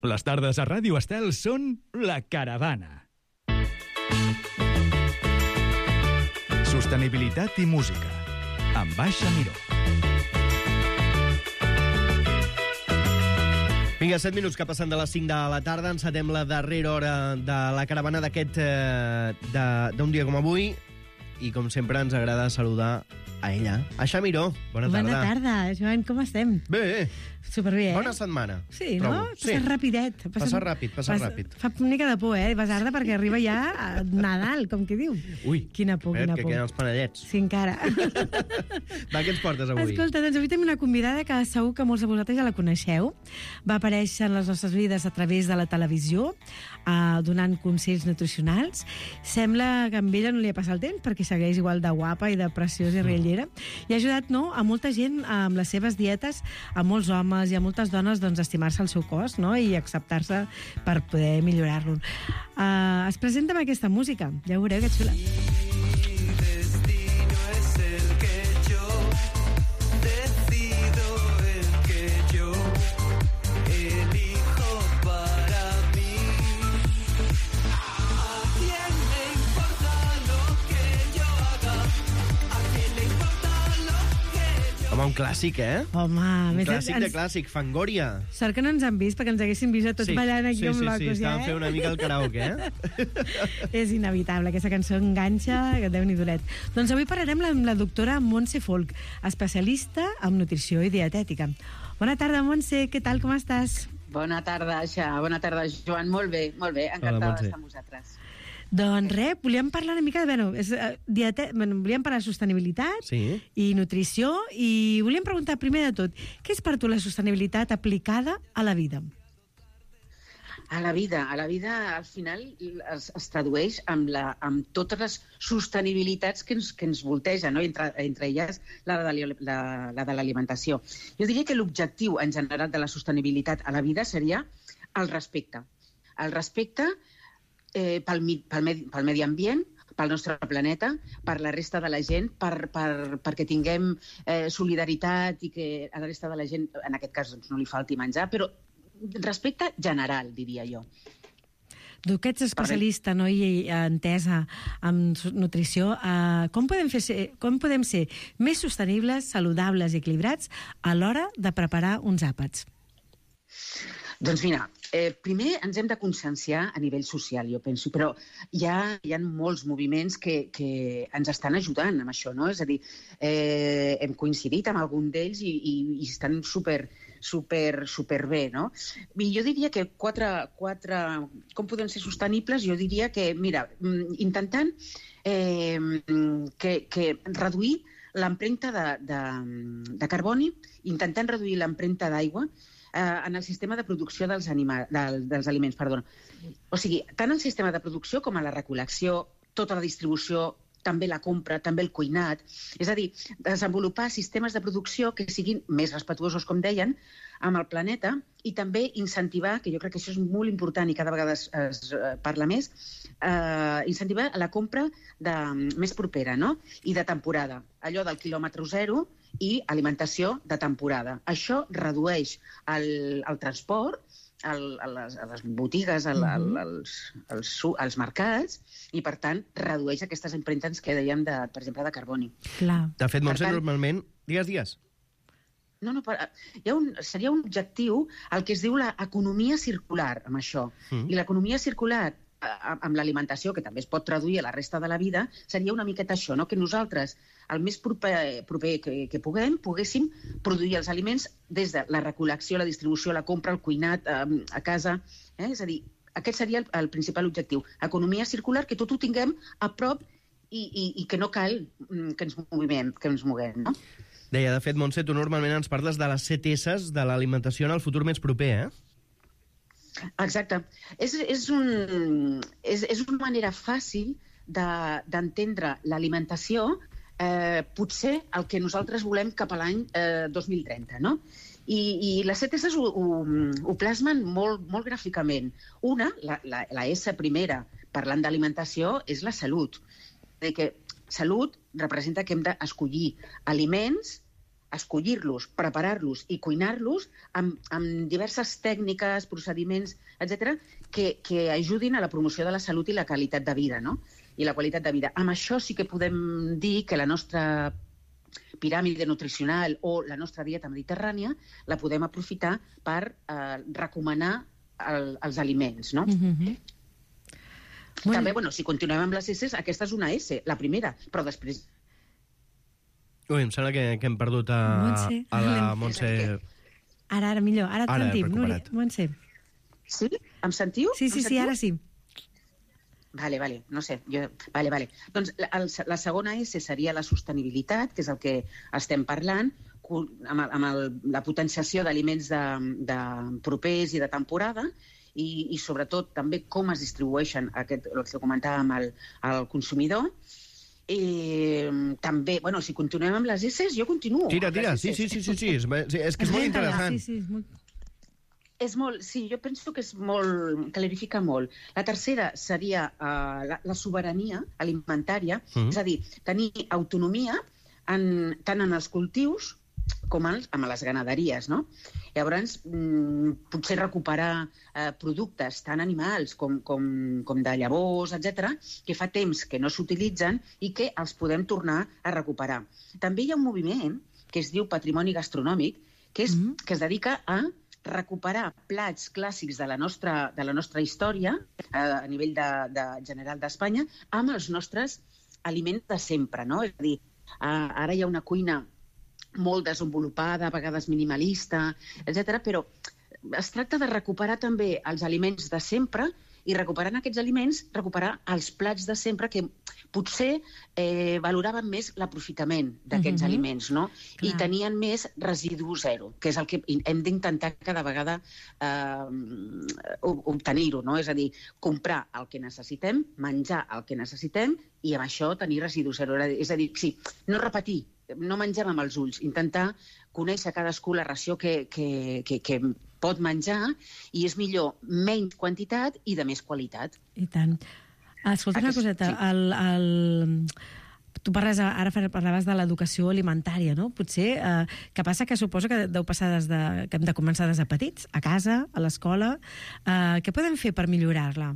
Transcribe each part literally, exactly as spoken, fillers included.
Les tardes a Ràdio Estel són La Caravana. Sostenibilitat i música, amb Baixa Miró. Vinga, set minuts que passen de les cinc de la tarda. Encetem la darrera hora de La Caravana d'aquest eh, d'un dia com avui. I, com sempre, ens agrada saludar a ella, a Aixa Miró. Bona tarda. Bona tarda, Joan, com estem? Bé. Superbé, eh? Bona setmana. Sí, no? Sí. Passa rapidet. Passa, passa ràpid, passa passa, ràpid. Fa una mica de por, eh? Basarda, perquè arriba ja a Nadal, com que diu. Ui, quina por, quina que por. queden els panellets. Sí, encara. Va, què ens portes avui? Escolta, doncs avui tenim una convidada que segur que molts de vosaltres ja la coneixeu. Va aparèixer en les nostres vides a través de la televisió, eh, donant consells nutricionals. Sembla que amb ella no li ha passat el temps, perquè segueix igual de guapa i de preciosa i riallera. I ha ajudat, no?, a molta gent amb les seves dietes, a molts homes i a moltes dones, doncs, a estimar-se el seu cos, no?, i acceptar-se per poder millorar-lo. Uh, es presenta amb aquesta música. Ja ho veureu, que xula. Home, un clàssic, eh? Home, un més clàssic ens... de clàssic, Fangoria. Sort que no ens han vist, perquè ens haguessin vist a tots sí. ballant aquí sí, amb sí, locos, sí, ja, estàvem eh? fent una mica el karaoke, eh? És inevitable, aquesta cançó enganxa, que Déu-n'hi dolet. Doncs avui parlarem amb la doctora Montse Folch, especialista en nutrició i dietètica. Bona tarda, Montse, què tal, com estàs? Bona tarda, Aixa, bona tarda, Joan, molt bé, molt bé, encantada d'estar amb vosaltres. Doncs res, volíem parlar una mica de... Bueno, és, uh, diete... bueno, volíem parlar de sostenibilitat sí. i nutrició, i volíem preguntar primer de tot, què és per tu la sostenibilitat aplicada a la vida? A la vida, a la vida al final es, es tradueix amb, la, amb totes les sostenibilitats que ens, que ens voltegen, no? entre, entre elles la de, la, la de l'alimentació. Jo diria que l'objectiu en general de la sostenibilitat a la vida seria el respecte. El respecte eh, pel, pel, medi, pel medi ambient, pel nostre planeta, per la resta de la gent, per, per, perquè tinguem eh, solidaritat i que a la resta de la gent, en aquest cas, doncs, no li falti menjar, però respecte general, diria jo. Tu que ets especialista, no, i entesa en nutrició, eh, com, podem fer ser, com podem ser més sostenibles, saludables i equilibrats a l'hora de preparar uns àpats? Doncs mira, eh, primer ens hem de conscienciar a nivell social, jo penso, però hi ha, hi ha molts moviments que, que ens estan ajudant amb això, no? És a dir, eh, hem coincidit amb algun d'ells i, i, i estan super, super, super bé, no? I jo diria que quatre, quatre... Com podem ser sostenibles? Jo diria que, mira, intentant eh, que, que reduir l'empremta de, de, de carboni, intentant reduir l'empremta d'aigua, Eh, en el sistema de producció dels, anima, del, dels aliments. Perdona. O sigui, tant el sistema de producció com a la recol·lecció, tota la distribució, també la compra, també el cuinat. És a dir, desenvolupar sistemes de producció que siguin més respectuosos, com deien, amb el planeta, i també incentivar, que jo crec que això és molt important i cada vegada es, es parla més, eh, incentivar la compra de, més propera, no? I de temporada. Allò del quilòmetre zero i alimentació de temporada. Això redueix el, el transport el, a, les, a les botigues, al, al, als, als, als mercats, i, per tant, redueix aquestes empremtes que dèiem, de, per exemple, de carboni. Clar. De fet, Montse, normalment... Digues, digues. No, no, hi ha un, seria un objectiu el que es diu l'economia circular, amb això. Mm. I l'economia circular amb l'alimentació, que també es pot traduir a la resta de la vida, seria una miqueta això, no? Que nosaltres, el més proper, proper que, que puguem, poguéssim produir els aliments des de la recol·lecció, la distribució, la compra, el cuinat, a, a casa. Eh? És a dir, aquest seria el, el principal objectiu. Economia circular, que tot ho tinguem a prop i, i, i que no cal que ens movem, que ens moguem, no? Deia, de fet, Montse, tu normalment ens parles de les set esses de l'alimentació en el futur més proper, eh? Exacte. És, és, un, és, és una manera fàcil d'entendre de, l'alimentació, eh, potser el que nosaltres volem cap a l'any eh, dos mil trenta, no? I, i les set esses ho, ho, ho plasmen molt, molt gràficament. Una, la, la, la S primera, parlant d'alimentació, és la salut. De que salut representa que hem d'escollir aliments escollir-los, preparar-los i cuinar-los amb, amb diverses tècniques, procediments, etcètera, que, que ajudin a la promoció de la salut i la qualitat de vida, no? I la qualitat de vida. Amb això sí que podem dir que la nostra piràmide nutricional o la nostra dieta mediterrània la podem aprofitar per eh, recomanar el, els aliments, no? Mm-hmm. També, bueno, si continuem amb les S, aquesta és una S, la primera, però després... Ui, em sembla que, que hem perdut a, Montse. a la Montse. Ara, ara, millor. Ara et Ara, sentim, recuperat. Núria. Montse. Sí? Em sentiu? Sí, sí, Em sí, sentiu? ara sí. Vale, vale, no sé, jo... Vale, vale. Doncs la, el, la segona S seria la sostenibilitat, que és el que estem parlant, amb, amb el, la potenciació d'aliments de, de propers i de temporada, i, i sobretot també com es distribueixen, aquest, el que comentàvem, al, al consumidor. I també, bueno, si continuem amb les S, jo continuo. Tira, amb les tira, S. sí, sí, sí, sí, sí. És, és que és molt interessant. Sí, sí, és molt... És molt, sí, jo penso que és molt, clarifica molt. La tercera seria uh, la, la sobirania alimentària, mm-hmm. és a dir, tenir autonomia en, tant en els cultius com en, en les ganaderies, no? Llavors, mm, potser recuperar eh, productes tan animals com, com, com de llavors, etcètera, que fa temps que no s'utilitzen i que els podem tornar a recuperar. També hi ha un moviment que es diu Patrimoni Gastronòmic, que, és, mm. que es dedica a recuperar plats clàssics de la nostra, de la nostra història, eh, a nivell de, de general d'Espanya, amb els nostres aliments de sempre, no? És a dir, eh, ara hi ha una cuina molt desenvolupada, a vegades minimalista, etcètera, però es tracta de recuperar també els aliments de sempre i recuperant aquests aliments, recuperar els plats de sempre que potser eh, valoraven més l'aprofitament d'aquests Mhm. aliments, no? I Clar. tenien més residu zero, que és el que hem d'intentar cada vegada eh, obtenir-ho, no? És a dir, comprar el que necessitem, menjar el que necessitem i amb això tenir residu zero. És a dir, sí, no repetir, no mengem amb els ulls, intentar conèixer cadascú la ració que, que, que, que pot menjar i és millor menys quantitat i de més qualitat. I tant. Escolta una Aquest- coseta, sí. el, el... tu parles, ara parlaves de l'educació alimentària, no? Potser, eh, que passa que suposo que deu passar des de, que hem de començar des de petits, a casa, a l'escola. Eh, què podem fer per millorar-la?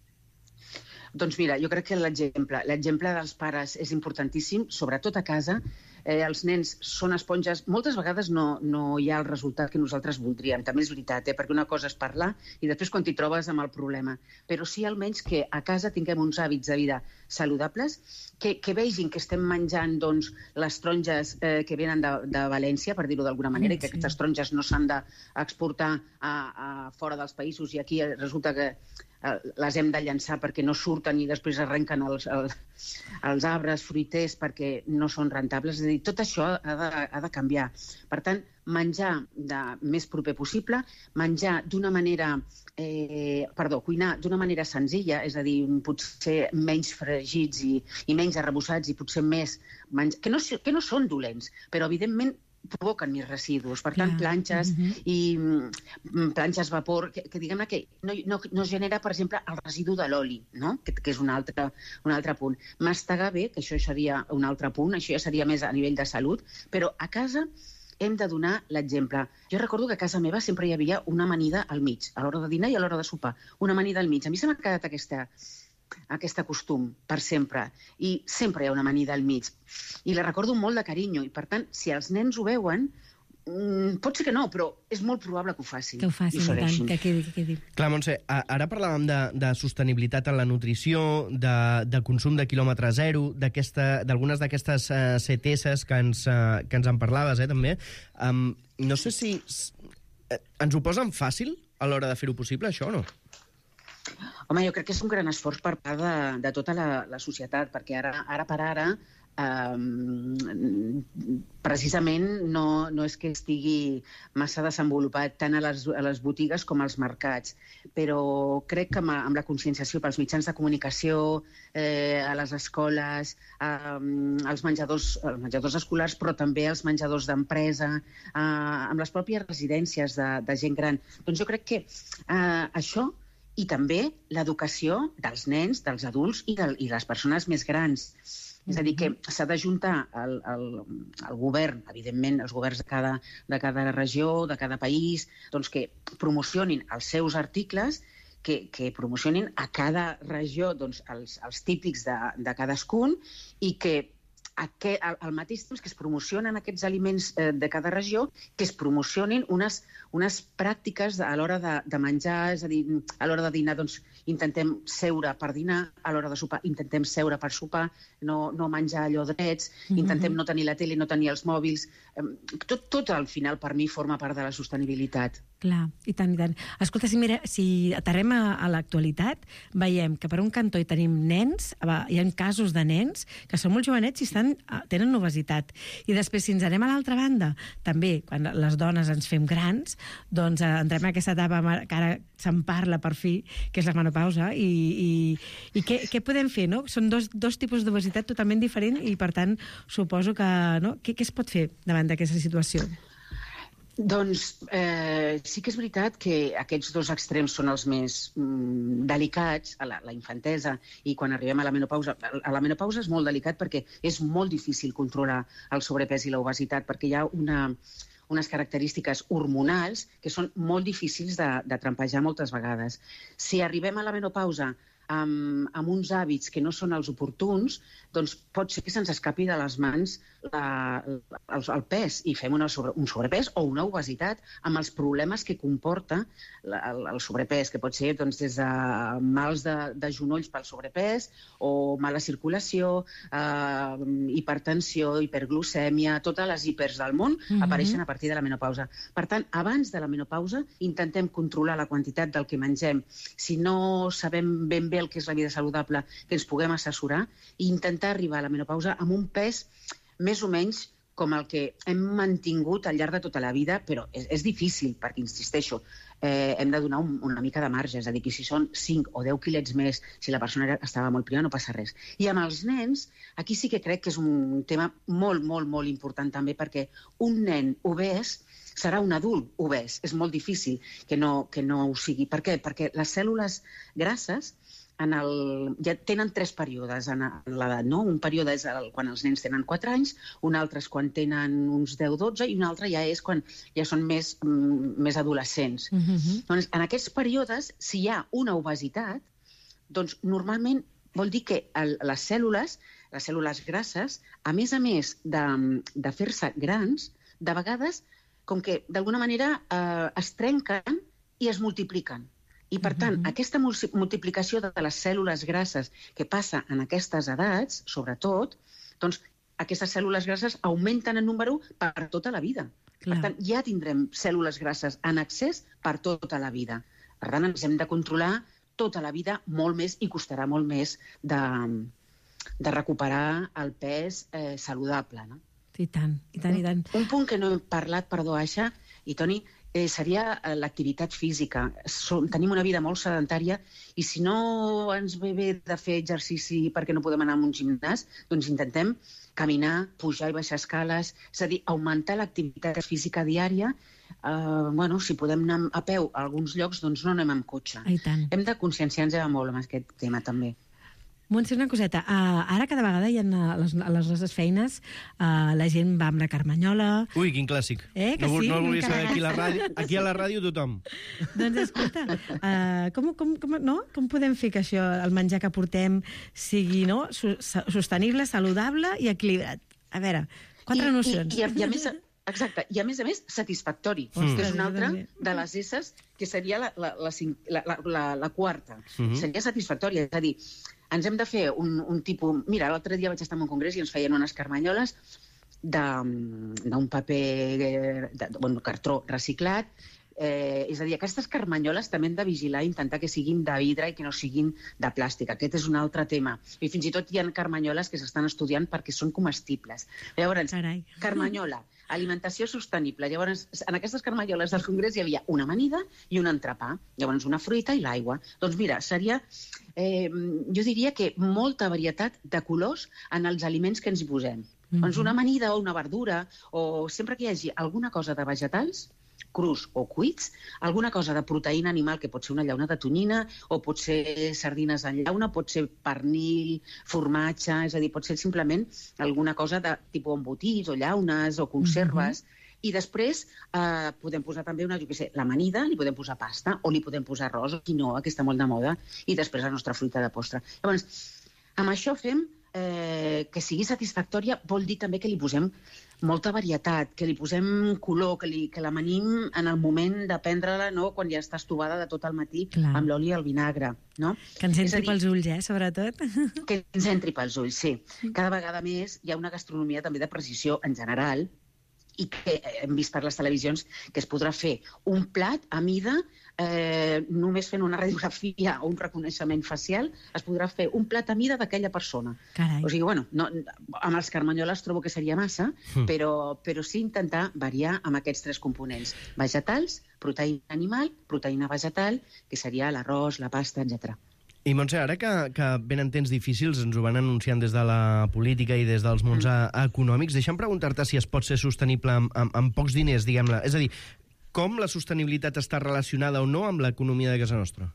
Doncs mira, jo crec que l'exemple l'exemple dels pares és importantíssim, sobretot a casa. Eh, els nens són esponges, moltes vegades no, no hi ha el resultat que nosaltres voldríem, també és veritat, eh? Perquè una cosa és parlar i després quan t'hi trobes amb el problema. Però sí almenys que a casa tinguem uns hàbits de vida saludables, que, que vegin que estem menjant doncs, les taronges eh, que venen de, de València, per dir-ho d'alguna manera, i que Sí. aquestes taronges no s'han d'exportar a, a fora dels països i aquí resulta que les hem de llançar perquè no surten i després arrenquen els, els, els arbres fruiters perquè no són rentables. És a dir, tot això ha de, ha de canviar. Per tant, menjar de més proper possible, menjar d'una manera... Eh, perdó, cuinar d'una manera senzilla, és a dir, potser menys fregits i, i menys arrebossats i potser més... Menjar, que, no, que no són dolents, però evidentment provoquen més residus. Per tant, Clar. planxes Mhm. i mm, planxes vapor, que, que diguem-ne que no, no, no genera, per exemple, el residu de l'oli, no? que, que és un altre, un altre punt. Mastegar bé, que això seria un altre punt, això ja seria més a nivell de salut, però a casa hem de donar l'exemple. Jo recordo que a casa meva sempre hi havia una amanida al mig, a l'hora de dinar i a l'hora de sopar. Una amanida al mig. A mi se m'ha quedat aquesta, aquest costum per sempre. I sempre hi ha una amanida al mig. I la recordo molt de carinyo. I, per tant, si els nens ho veuen, mm, pot ser que no, però és molt probable que ho facin. Que ho facin, I i tant, segueixin. que quedi, que quedi. Clar, Montse, a- ara parlàvem de, de sostenibilitat en la nutrició, de, de consum de quilòmetre zero, d'aquesta- d'algunes d'aquestes uh, C T S que ens, uh, que ens en parlaves, eh, també. Um, no sé si s- eh, ens ho posen fàcil a l'hora de fer-ho possible, això, o no? Home, jo crec que és un gran esforç per part de, de tota la, la societat, perquè ara, ara per ara eh, precisament no, no és que estigui massa desenvolupat tant a les, a les botigues com als mercats, però crec que amb, amb la conscienciació pels mitjans de comunicació, eh, a les escoles, eh, als menjadors, als menjadors escolars, però també als menjadors d'empresa, eh, amb les pròpies residències de, de gent gran. Doncs jo crec que eh, això i també l'educació dels nens, dels adults i, de, i les persones més grans. És a dir, que s'ha d'ajuntar el, el, el govern, evidentment, els governs de cada, de cada regió, de cada país, doncs que promocionin els seus articles, que, que promocionin a cada regió doncs, els, els típics de, de cadascun i que Aquest, al, al mateix temps que es promocionen aquests aliments eh, de cada regió, que es promocionin unes, unes pràctiques a l'hora de, de menjar, és a dir, a l'hora de dinar, doncs intentem seure per dinar, a l'hora de sopar intentem seure per sopar, no, no menjar allò drets, mm-hmm. intentem no tenir la tele, no tenir els mòbils. Eh, tot, tot al final per mi forma part de la sostenibilitat. Clar, i tant, i tant. Escolta, si, mira, si aterrem a, a l'actualitat, veiem que per un cantó hi tenim nens, hi ha casos de nens que són molt jovenets i estan, tenen obesitat. I després, si ens anem a l'altra banda, també, quan les dones ens fem grans, doncs entrem en aquesta etapa que ara se'n parla per fi, que és la menopausa, i, i, i què, què podem fer, no? Són dos, dos tipus d'obesitat totalment diferents i, per tant, suposo que, no? Què, què es pot fer davant d'aquesta situació? Doncs eh, sí que és veritat que aquests dos extrems són els més mm, delicats, a la, la infantesa i quan arribem a la menopausa. A la menopausa és molt delicat perquè és molt difícil controlar el sobrepès i l'obesitat, perquè hi ha una, unes característiques hormonals que són molt difícils de, de trampejar moltes vegades. Si arribem a la menopausa amb, amb uns hàbits que no són els oportuns, doncs pot ser que se'ns escapi de les mans la, el, el pes i fem una sobre, un sobrepès o una obesitat amb els problemes que comporta la, el, el sobrepès, que pot ser doncs, des de mals de, de genolls pel sobrepès o mala circulació, eh, hipertensió, hiperglucèmia, totes les hipers del món mm-hmm. apareixen a partir de la menopausa. Per tant, abans de la menopausa intentem controlar la quantitat del que mengem. Si no sabem ben bé el que és la vida saludable, que ens puguem assessorar i intentar arribar a la menopausa amb un pes més o menys com el que hem mantingut al llarg de tota la vida, però és, és difícil, perquè, insisteixo, eh, hem de donar un, una mica de marge, és a dir, que si són cinc o deu quilets més, si la persona era, estava molt prima, no passa res. I amb els nens, aquí sí que crec que és un tema molt, molt, molt important també, perquè un nen obès serà un adult obès. És molt difícil que no, que no ho sigui. Per què? Perquè les cèl·lules grasses en el, ja tenen tres períodes en l'edat, no? Un període és el, quan els nens tenen quatre anys, un altre és quan tenen uns deu dotze i un altre ja és quan ja són més, mm, més adolescents. Mm-hmm. Doncs en aquests períodes, si hi ha una obesitat, doncs normalment vol dir que el, les cèl·lules, les cèl·lules grasses, a més a més de, de fer-se grans, de vegades, com que d'alguna manera eh, es trenquen i es multipliquen. I, per tant, uh-huh. aquesta multiplicació de les cèl·lules grasses que passa en aquestes edats, sobretot, doncs aquestes cèl·lules grasses augmenten en número per tota la vida. Clar. Per tant, ja tindrem cèl·lules grasses en excés per tota la vida. Per tant, ens hem de controlar tota la vida molt més i costarà molt més de, de recuperar el pes eh, saludable, no? I tant, i tant, i tant. Un, un punt que no hem parlat, perdó, Aixa i Toni, Eh, seria eh, l'activitat física. Som, tenim una vida molt sedentària i si no ens ve bé de fer exercici perquè no podem anar a un gimnàs, doncs intentem caminar, pujar i baixar escales, és a dir, augmentar l'activitat física diària. Eh, bueno, si podem anar a peu a alguns llocs, doncs no anem amb cotxe. I tant. Hem de conscienciar-nos molt amb aquest tema, també. Montse, una coseta. Uh, ara cada vegada hi ha a les, a les nostres feines uh, la gent va amb la carmanyola. Ui, quin clàssic. Eh, que no, sí? No volia saber aquí a la ràdio, aquí a la ràdio tothom. Doncs escolta, uh, com, com, com, no? com podem fer que això, el menjar que portem, sigui no? sostenible, saludable i equilibrat? A veure, quatre I, nocions. I, i, a, i a més... Exacte, i a més a més satisfactori, mm. que és una altra de les esses que seria la, la, la, la, la, la quarta. Mm-hmm. Seria satisfactòria, és a dir, ens hem de fer un, un tipus... Mira, l'altre dia vaig estar en un congrés i ens feien unes carmanyoles d'un paper, de, bueno, cartró reciclat. Eh, és a dir, aquestes carmanyoles també hem de vigilar i intentar que siguin de vidre i que no siguin de plàstic. Aquest és un altre tema. I fins i tot hi ha carmanyoles que s'estan estudiant perquè són comestibles. Llavors, Carai. carmanyola, alimentació sostenible. Llavors, en aquestes carmanyoles del congrés hi havia una amanida i un entrepà. Llavors, una fruita i l'aigua. Doncs mira, seria, eh, jo diria que molta varietat de colors en els aliments que ens hi posem. Mm-hmm. Doncs una amanida o una verdura, o sempre que hi hagi alguna cosa de vegetals, crus o cuits, alguna cosa de proteïna animal, que pot ser una llauna de tonyina, o pot ser sardines en llauna, pot ser pernil, formatge, és a dir, pot ser simplement alguna cosa de tipus embotits o llaunes o conserves. Mm-hmm. I després eh, podem posar també una, jo què sé, l'amanida, li podem posar pasta, o li podem posar arròs o quinoa, que està molt de moda, i després la nostra fruita de postre. Llavors, amb això fem eh, que sigui satisfactòria, vol dir també que li posem molta varietat, que li posem color, que, li, que l'amanim en el moment de prendre-la, no? Quan ja està estovada de tot el matí, clar, amb l'oli i el vinagre. No? Que ens entri dir, pels ulls, eh, sobretot. Que ens entri pels ulls, sí. Cada vegada més hi ha una gastronomia també de precisió en general, i que hem vist per les televisions que es podrà fer un plat a mida, eh, només fent una radiografia o un reconeixement facial, es podrà fer un plat a mida d'aquella persona. Carai. O sigui, bueno, no, amb els carmanyoles trobo que seria massa, mm. però, però sí intentar variar amb aquests tres components. Vegetals, proteïna animal, proteïna vegetal, que seria l'arròs, la pasta, etcètera. I, Montse, ara que, que venen temps difícils, ens ho van anunciant des de la política i des dels mons mm. econòmics, deixa'm preguntar-te si es pot ser sostenible amb, amb, amb pocs diners, diguem-ne. És a dir, com la sostenibilitat està relacionada o no amb l'economia de casa nostra?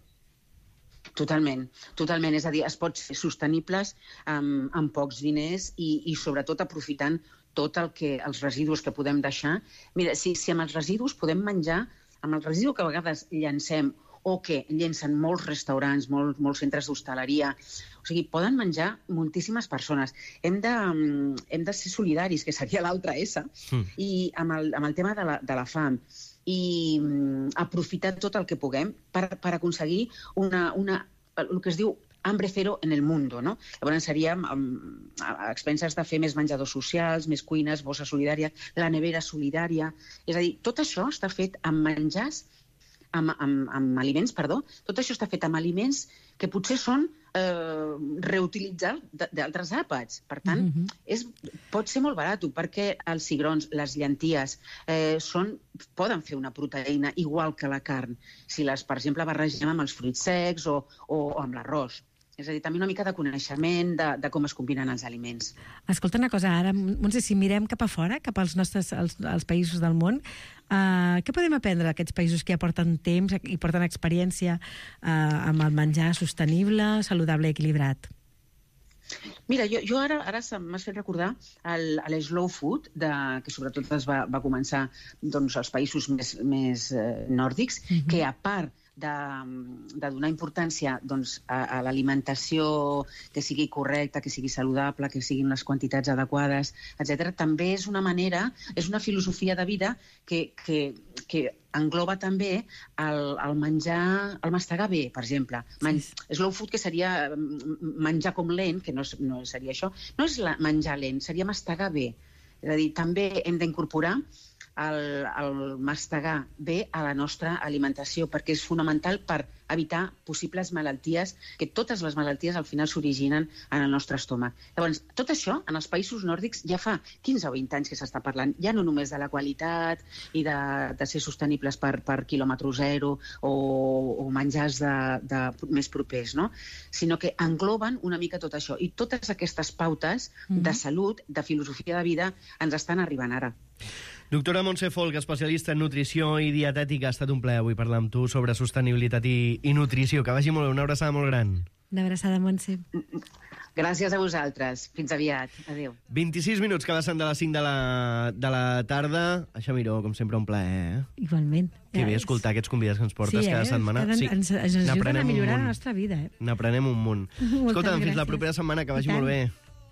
Totalment, totalment. És a dir, es pot ser sostenibles amb, amb pocs diners i, i sobretot aprofitant tot el que, els residus que podem deixar. Mira, si, si amb els residus podem menjar, amb el residu que a vegades llancem o que llencen molts restaurants, molts, molts centres d'hostaleria. O sigui, poden menjar moltíssimes persones. Hem de, hem de ser solidaris, que seria l'altra S, mm. i amb el, amb el tema de la, de la fam. I um, aprofitar tot el que puguem per, per aconseguir una, una, el que es diu hambre cero en el mundo, no? Llavors seríem um, a expenses de fer més menjadors socials, més cuines, bossa solidària, la nevera solidària. És a dir, tot això està fet amb menjars, Amb, amb, amb aliments, perdó, tot això està fet amb aliments que potser són eh, reutilitzats d'altres àpats. Per tant, mm-hmm. és, pot ser molt barat, perquè els cigrons, les llenties, eh, són, poden fer una proteïna igual que la carn, si les, per exemple, barregem amb els fruits secs o, o, o amb l'arròs. És a dir, també una mica de coneixement de, de com es combinen els aliments. Escolta una cosa, ara, Montse, si mirem cap a fora, cap als nostres als, als països del món, uh, què podem aprendre d'aquests països que ja porten temps i porten experiència uh, amb el menjar sostenible, saludable i equilibrat? Mira, jo, jo ara, ara m'has fet recordar el, el slow food, de, que sobretot es va, va començar doncs, als països més, més eh, nòrdics, mm-hmm. que a part de, de donar importància doncs, a, a l'alimentació que sigui correcta, que sigui saludable, que siguin les quantitats adequades, etcètera, també és una manera, és una filosofia de vida que, que, que engloba també el, el menjar, el mastegar bé, per exemple. Men, slow food, que seria menjar com lent, que no, no seria això, no és la, menjar lent, seria mastegar bé. És a dir, també hem d'incorporar el, el mastegar bé a la nostra alimentació, perquè és fonamental per evitar possibles malalties, que totes les malalties al final s'originen en el nostre estómac. Llavors, tot això, en els països nòrdics, ja fa quinze o vint anys que s'està parlant, ja no només de la qualitat i de, de ser sostenibles per, per quilòmetre zero o, o menjars de, de, més propers, no? Sinó que engloben una mica tot això. I totes aquestes pautes mm-hmm. de salut, de filosofia de vida, ens estan arribant ara. Doctora Montse Folch, especialista en nutrició i dietètica, ha estat un plaer avui parlar amb tu sobre sostenibilitat i, i nutrició. Que vagi molt bé, una abraçada molt gran. Una abraçada, Montse. Gràcies a vosaltres. Fins aviat. Adéu. vint-i-sis minuts que passen de les cinc de la, de la tarda. Això, Miró, com sempre, un plaer, eh? Igualment. Que bé escoltar aquests convidats que ens portes sí, cada eh? setmana. Cada, sí, ens, ens ajuden a millorar la nostra vida, eh? N'aprenem un munt. Escolta'm, fins la propera setmana, que vagi molt bé.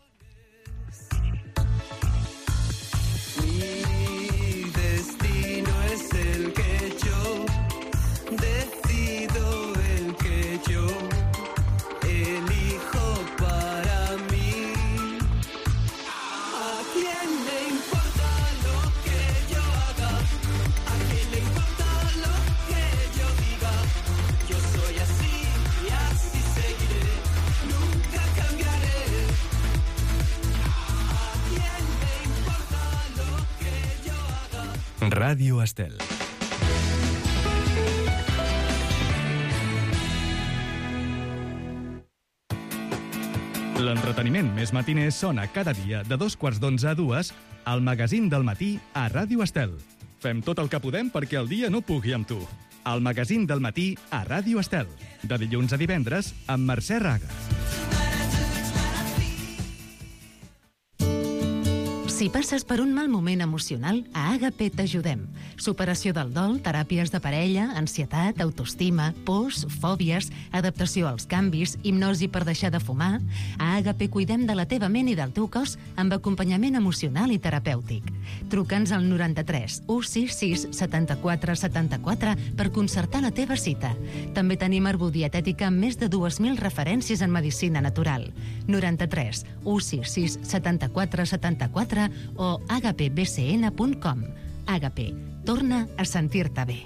Ràdio Estel. L'entreteniment més matiner sona cada dia de dos quarts d'onze a dues al magazín del matí a Ràdio Estel. Fem tot el que podem perquè el dia no pugui amb tu. El magazín del matí a Ràdio Estel. De dilluns a divendres amb Mercè Raga. Si passes per un mal moment emocional, a Àgape t'ajudem. Superació del dol, teràpies de parella, ansietat, autoestima, pors, fòbies, adaptació als canvis, hipnosi per deixar de fumar... A Àgape cuidem de la teva ment i del teu cos amb acompanyament emocional i terapèutic. Truca'ns al noranta-tres u seixanta-sis setanta-quatre setanta-quatre per concertar la teva cita. També tenim arbodietètica amb més de dues mil referències en medicina natural. noranta-tres u seixanta-sis setanta-quatre setanta-quatre o agape b c n punt com. Àgape, torna a sentir-te bé.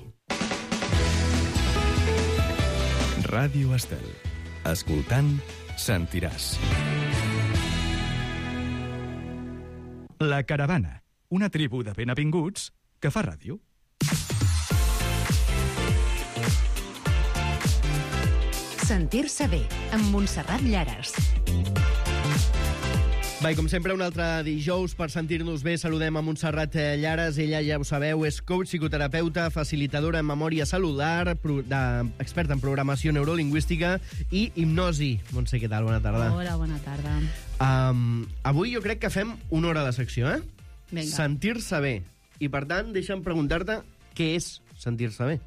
Ràdio Estel. Escoltant, sentiràs. La Caravana, una tribu de benavinguts que fa ràdio. Sentir-se bé, amb Montserrat Llares. Va, i com sempre, un altre dijous per sentir-nos bé. Saludem a Montserrat Llares. Ella, ja ho sabeu, és coach, psicoterapeuta, facilitadora en memòria celular, pro, de, experta en programació neurolingüística i hipnosi. Montse, què tal? Bona tarda. Hola, bona tarda. Um, avui jo crec que fem una hora de secció, eh? Vinga. Sentir-se bé. I, per tant, deixa'm preguntar-te què és sentir-se bé.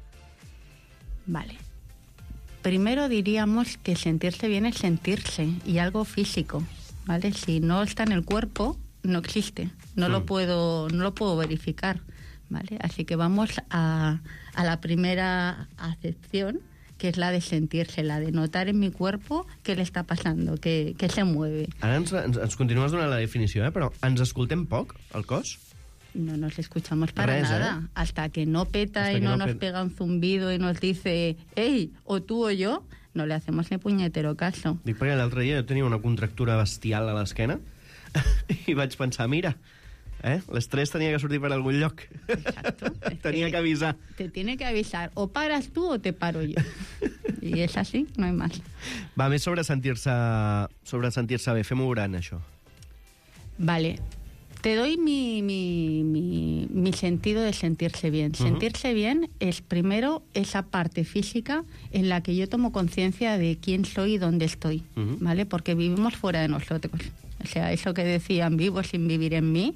Vale. Primero diríamos que sentirse bien es sentirse y algo físico, ¿vale? Si no está en el cuerpo, no existe. No, mm. lo, puedo, no lo puedo verificar, ¿vale? Así que vamos a, a la primera acepción, que es la de sentirse, la de notar en mi cuerpo qué le está pasando, qué, qué se mueve. Ara ens, ens, ens continues donant la definició, eh? Però ens escoltem poc, el cos? No nos escuchamos para Res, nada. ¿eh? Hasta que no peta Hasta y que no, no nos pe- pega un zumbido y nos dice, hey, o tú o yo, no le hacemos ni puñetero caso. Dic perquè l'altre dia jo tenia una contractura bestial a l'esquena i vaig pensar, mira, eh, l'estrès tenia que sortir per algun lloc. Exacto. Tenia que avisar. Te tiene que avisar, o paras tú o te paro yo. Y es así, no hay más. Va, més sobre sentir-se sobre sentir-se bé. Fem-ho gran, això. Vale. Te doy mi, mi, mi, mi sentido de sentirse bien. Uh-huh. Sentirse bien es primero esa parte física en la que yo tomo conciencia de quién soy y dónde estoy, Uh-huh. ¿vale? Porque vivimos fuera de nosotros. O sea, eso que decían, vivo sin vivir en mí,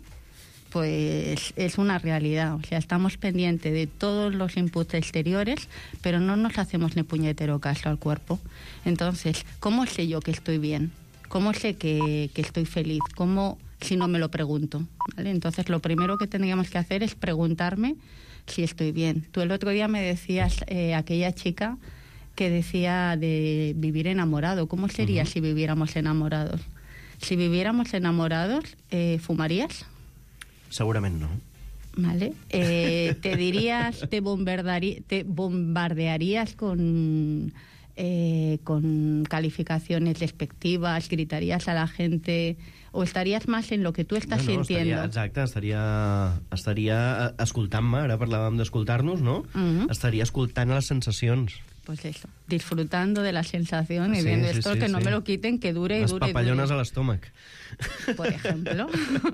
pues es una realidad. O sea, estamos pendientes de todos los inputs exteriores, pero no nos hacemos ni puñetero caso al cuerpo. Entonces, ¿cómo sé yo que estoy bien? ¿Cómo sé que, que estoy feliz? ¿Cómo, si no me lo pregunto? ¿Vale? Entonces, lo primero que tendríamos que hacer es preguntarme si estoy bien. Tú el otro día me decías, eh, aquella chica que decía de vivir enamorado. ¿Cómo sería uh-huh. si viviéramos enamorados? Si viviéramos enamorados, eh, ¿fumarías? Segurament no. Vale. Eh, te dirías, te, bombardarí, te bombardearías con, eh, con calificaciones despectivas, gritarías a la gente, o estarías más en lo que tú estás no, no, sintiendo. Estaria, exacte, estaria, estaria escoltant-me, ara parlàvem d'escoltar-nos, no? Uh-huh. Estaria escoltant les sensacions. Pues eso, disfrutando de la sensación y Sí, viendo sí, esto, sí, que no sí. me lo quiten, que dure y Les dure y papallones dure. a l'estómac. Por ejemplo.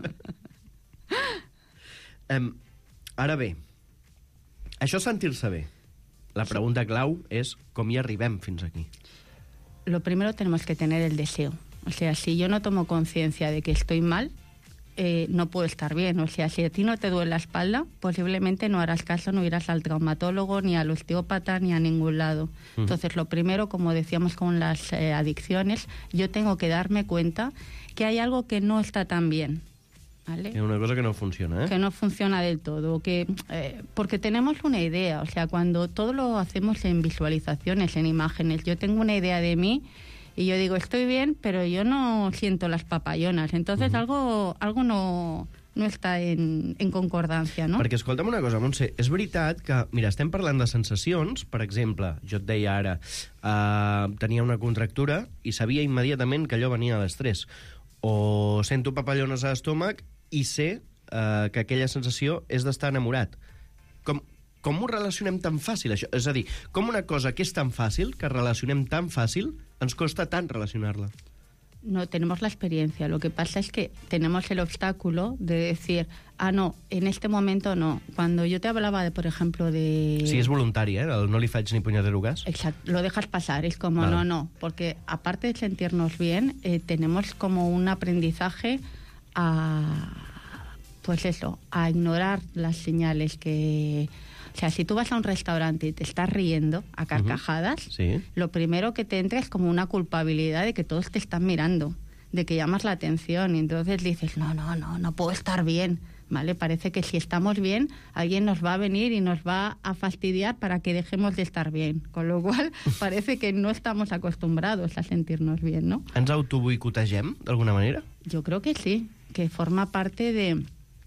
Um, ara bé, això sentir-se bé. La pregunta clau és com hi arribem fins aquí. Lo primero tenemos que tener el deseo. O sea, si yo no tomo conciencia de que estoy mal, eh, no puedo estar bien. O sea, si a ti no te duele la espalda, posiblemente no harás caso, no irás al traumatólogo, ni al osteópata, ni a ningún lado. Mm. Entonces, lo primero, como decíamos con las eh, adicciones, yo tengo que darme cuenta que hay algo que no está tan bien. ¿Vale? Es una cosa que no funciona, ¿eh? Que no funciona del todo, que eh, porque tenemos una idea, o sea, cuando todo lo hacemos en visualizaciones, en imágenes, yo tengo una idea de mí y yo digo, estoy bien, pero yo no siento las papallonas, entonces uh-huh. algo, algo no, no està en, en concordancia, no? Perquè, escolta'm una cosa, Montse, és veritat que, mira, estem parlant de sensacions, per exemple, jo et deia ara, uh, tenia una contractura i sabia immediatament que allò venia de l'estrès, o sento papallones a l'estómac i sé uh, que aquella sensació és d'estar enamorat. Com, com ho relacionem tan fàcil, això? És a dir, com una cosa que és tan fàcil, que relacionem tan fàcil, ens costa tant relacionar-la? No, tenemos la experiencia. Lo que pasa es que tenemos el obstáculo de decir, ah, no, en este momento no. Cuando yo te hablaba, de, por ejemplo, de... Sí, és voluntari, eh? El no li faig ni puñetero cas. Exacto, lo dejas pasar. Es como, Vale. no, no. Porque aparte de sentirnos bien, eh, tenemos como un aprendizaje a... Pues eso, a ignorar las señales que... O sea, si tú vas a un restaurante y te estás riendo a carcajadas, Uh-huh. Sí. lo primero que te entra es como una culpabilidad de que todos te están mirando, de que llamas la atención y entonces dices, no, no, no, no puedo estar bien, ¿vale? Parece que si estamos bien, alguien nos va a venir y nos va a fastidiar para que dejemos de estar bien, con lo cual parece que no estamos acostumbrados a sentirnos bien, ¿no? Ens autoboicotegem, d'alguna manera? Yo creo que sí, que forma parte de,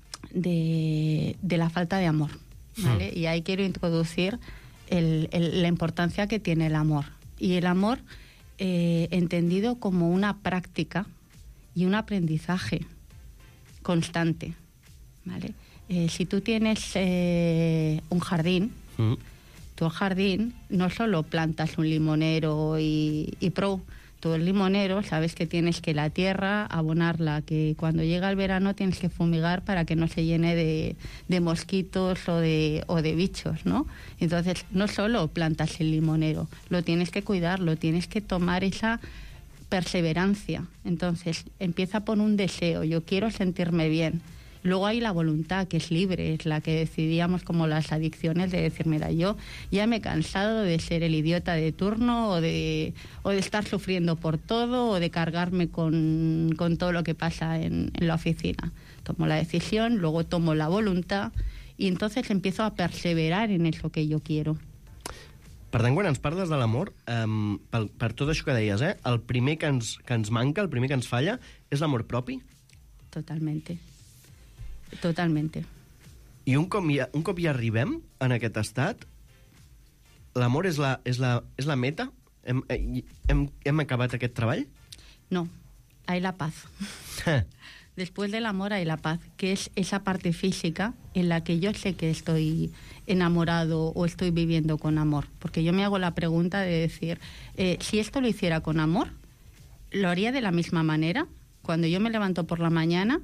de, de la falta de amor, ¿vale? Y ahí quiero introducir el, el, la importancia que tiene el amor. Y el amor eh, entendido como una práctica y un aprendizaje constante, ¿vale? Eh, si tú tienes eh, un jardín, Mm. tu jardín no solo plantas un limonero y, y pro, tú el limonero sabes que tienes que la tierra abonarla, que cuando llega el verano tienes que fumigar para que no se llene de, de mosquitos o de, o de bichos, ¿no? Entonces, no solo plantas el limonero, lo tienes que cuidar, lo tienes que tomar esa perseverancia. Entonces, empieza por un deseo, yo quiero sentirme bien. Luego hay la voluntad, que es libre, es la que decidíamos, como las adicciones, de decir, mira, yo ya me he cansado de ser el idiota de turno o de, o de estar sufriendo por todo o de cargarme con, con todo lo que pasa en, en la oficina. Tomo la decisión, luego tomo la voluntad y entonces empiezo a perseverar en eso que yo quiero. Per tant, quan ens parles de l'amor, um, per, per tot això que deies, eh, el primer que ens, que ens manca, el primer que ens falla, és l'amor propi? Totalmente. Totalmente. I un cop, hi, un cop hi arribem en aquest estat, l'amor és la, és la, és la meta? Hem, hem, hem acabat aquest treball? No, hay la paz. Después del amor hay la paz, que es esa parte física en la que yo sé que estoy enamorado o estoy viviendo con amor. Porque yo me hago la pregunta de decir, eh, si esto lo hiciera con amor, ¿lo haría de la misma manera? Cuando yo me levanto por la mañana